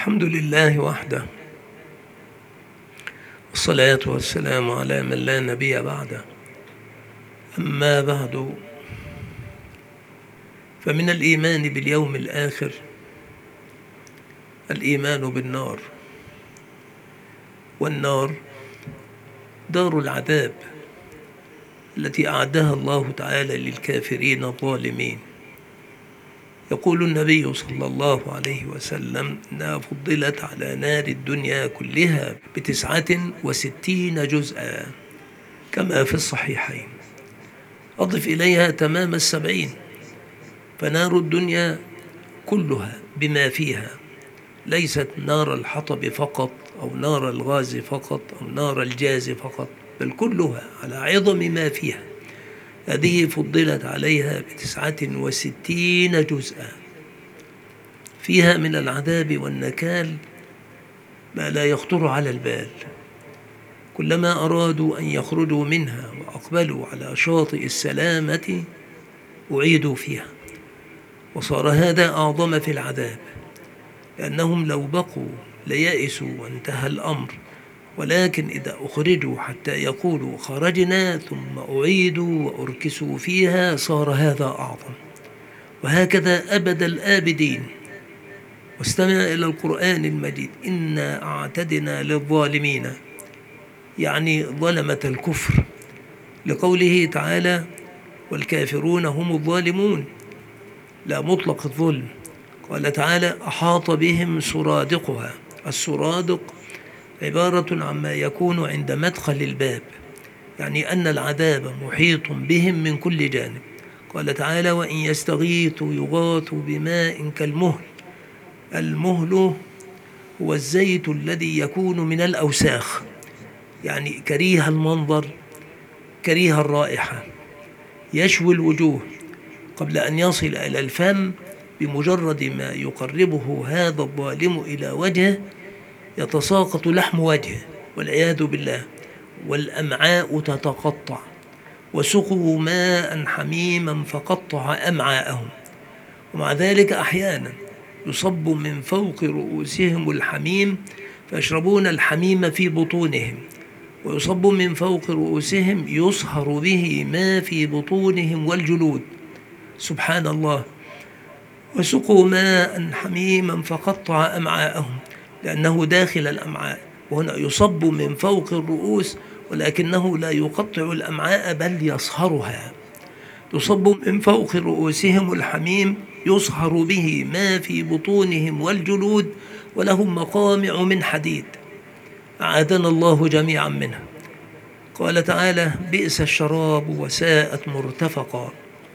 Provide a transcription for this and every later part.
الحمد لله وحده، والصلاة والسلام على من لا نبي بعده. أما بعد، فمن الإيمان باليوم الآخر الإيمان بالنار، والنار دار العذاب التي أعدها الله تعالى للكافرين الظالمين. يقول النبي صلى الله عليه وسلم إنها فضلت على نار الدنيا كلها ب69 جزءا كما في الصحيحين. أضف إليها تمام 70، فنار الدنيا كلها بما فيها ليست نار الحطب فقط أو نار الغاز فقط أو نار الجاز فقط، بل كلها على عظم ما فيها. هذه فضلت عليها ب69 جزءا، فيها من العذاب والنكال ما لا يخطر على البال. كلما أرادوا أن يخرجوا منها وأقبلوا على شاطئ السلامة أعيدوا فيها، وصار هذا أعظم في العذاب، لأنهم لو بقوا ليأسوا وانتهى الأمر، ولكن إذا أخرجوا حتى يقولوا خرجنا ثم أعيدوا وأركسوا فيها صار هذا أعظم. وهكذا أبد الآبدين. واستمع إلى القرآن المجيد: إنا أعتدنا للظالمين، يعني ظلمة الكفر، لقوله تعالى: والكافرون هم الظالمون، لا مطلق الظلم. قال تعالى: أحاط بهم سرادقها. السرادق عبارة عما يكون عند مدخل الباب، يعني أن العذاب محيط بهم من كل جانب. قال تعالى: وإن يستغيثوا يغاثوا بماء كالمهل. المهل هو الزيت الذي يكون من الأوساخ، يعني كريه المنظر كريه الرائحة، يشوي الوجوه قبل أن يصل إلى الفم. بمجرد ما يقربه هذا الظالم إلى وجهه يتساقط لحم وجهه والعياذ بالله، والأمعاء تتقطع. وسقوا ماء حميما فقطع أمعاءهم. ومع ذلك أحيانا يصب من فوق رؤوسهم الحميم فيشربون الحميم في بطونهم، ويصب من فوق رؤوسهم يصهر به ما في بطونهم والجلود. سبحان الله. وسقوا ماء حميما فقطع أمعاءهم، لأنه داخل الأمعاء، وهنا يصب من فوق الرؤوس ولكنه لا يقطع الأمعاء بل يصهرها. يصب من فوق رؤوسهم الحميم يصهر به ما في بطونهم والجلود، ولهم مقامع من حديد، أعاذنا الله جميعا منها. قال تعالى: بئس الشراب وساءت مرتفقا.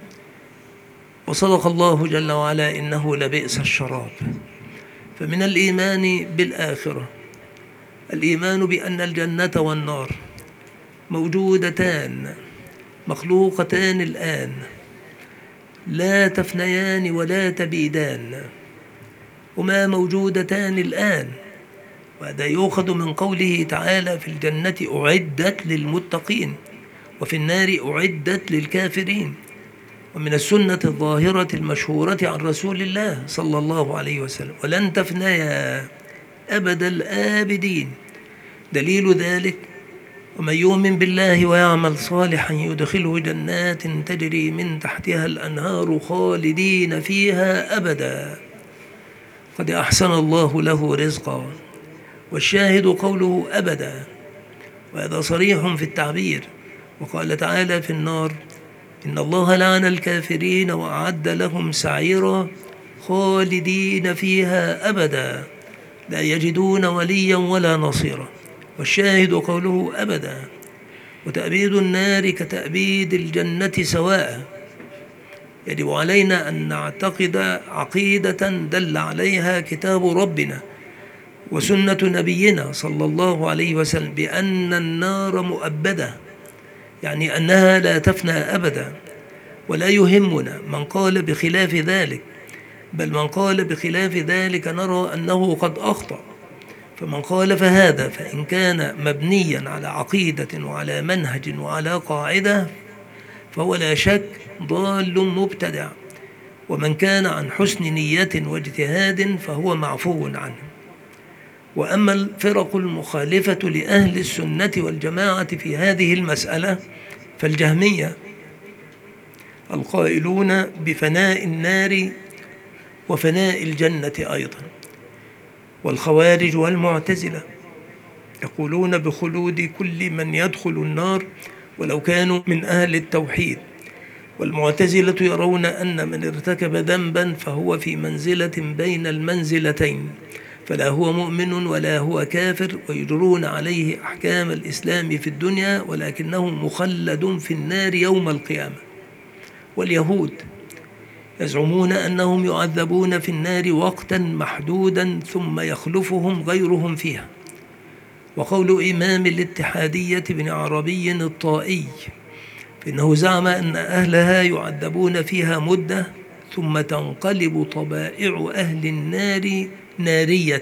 وصدق الله جل وعلا: إنه لبئس الشراب. فمن الإيمان بالآخرة الإيمان بأن الجنة والنار موجودتان مخلوقتان الآن، لا تفنيان ولا تبيدان، هما موجودتان الآن. وهذا يؤخذ من قوله تعالى: في الجنة أعدت للمتقين، وفي النار أعدت للكافرين. ومن السنة الظاهرة المشهورة عن رسول الله صلى الله عليه وسلم: ولن تفنيا أبد الآبدين. دليل ذلك: ومن يؤمن بالله ويعمل صالحا يدخله جنات تجري من تحتها الأنهار خالدين فيها أبدا، قد أحسن الله له رزقا. والشاهد قوله أبدا، وهذا صريح في التعبير. وقال تعالى في النار: إن الله لعن الكافرين وأعد لهم سعيرا خالدين فيها أبدا لا يجدون وليا ولا نصيرا. والشاهد قوله أبدا. وتأبيد النار كتأبيد الجنة سواء. يجب علينا أن نعتقد عقيدة دل عليها كتاب ربنا وسنة نبينا صلى الله عليه وسلم بأن النار مؤبدة، يعني أنها لا تفنى أبدا. ولا يهمنا من قال بخلاف ذلك، بل من قال بخلاف ذلك نرى أنه قد أخطأ. فمن قال فهذا فإن كان مبنيا على عقيدة وعلى منهج وعلى قاعدة فهو لا شك ضال مبتدع، ومن كان عن حسن نية واجتهاد فهو معفو عنه. وأما الفرق المخالفة لأهل السنة والجماعة في هذه المسألة فالجهمية القائلون بفناء النار وفناء الجنة أيضا، والخوارج والمعتزلة يقولون بخلود كل من يدخل النار ولو كانوا من أهل التوحيد، والمعتزلة يرون أن من ارتكب ذنبا فهو في منزلة بين المنزلتين، فلا هو مؤمن ولا هو كافر، ويجرون عليه أحكام الإسلام في الدنيا ولكنه مخلد في النار يوم القيامة. واليهود يزعمون أنهم يعذبون في النار وقتا محدودا ثم يخلفهم غيرهم فيها. وقول إمام الاتحادية بن عربي الطائي فإنه زعم أن أهلها يعذبون فيها مدة ثم تنقلب طبائع أهل النار نارية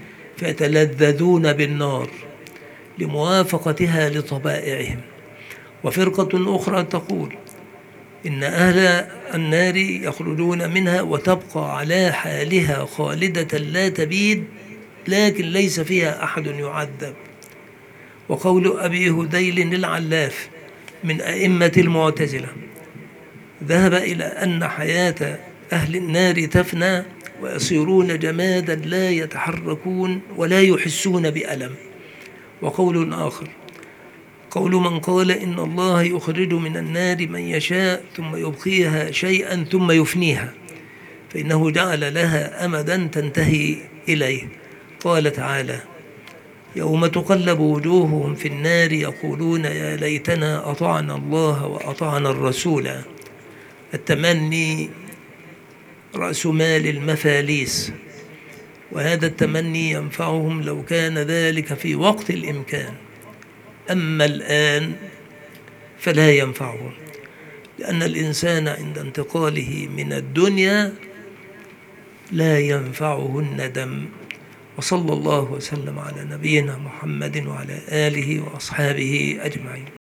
فيتلذذون بالنار لموافقتها لطبائعهم. وفرقة أخرى تقول إن أهل النار يخرجون منها وتبقى على حالها خالدة لا تبيد لكن ليس فيها أحد يعذب. وقول أبي هذيل العلاف من أئمة المعتزلة ذهب إلى أن حياة أهل النار تفنى ويصيرون جمادا لا يتحركون ولا يحسون بألم. وقول آخر قول من قال إن الله يخرج من النار من يشاء ثم يبقيها شيئا ثم يفنيها فإنه جعل لها أمدا تنتهي إليه. قال تعالى يوم تقلب وجوههم في النار يقولون يا ليتنا أطعنا الله وأطعنا الرسول. التمني رأس مال المفاليس، وهذا التمني ينفعهم لو كان ذلك في وقت الإمكان، أما الآن فلا ينفعهم، لأن الإنسان عند انتقاله من الدنيا لا ينفعه الندم. وصلى الله وسلم على نبينا محمد وعلى آله وأصحابه أجمعين.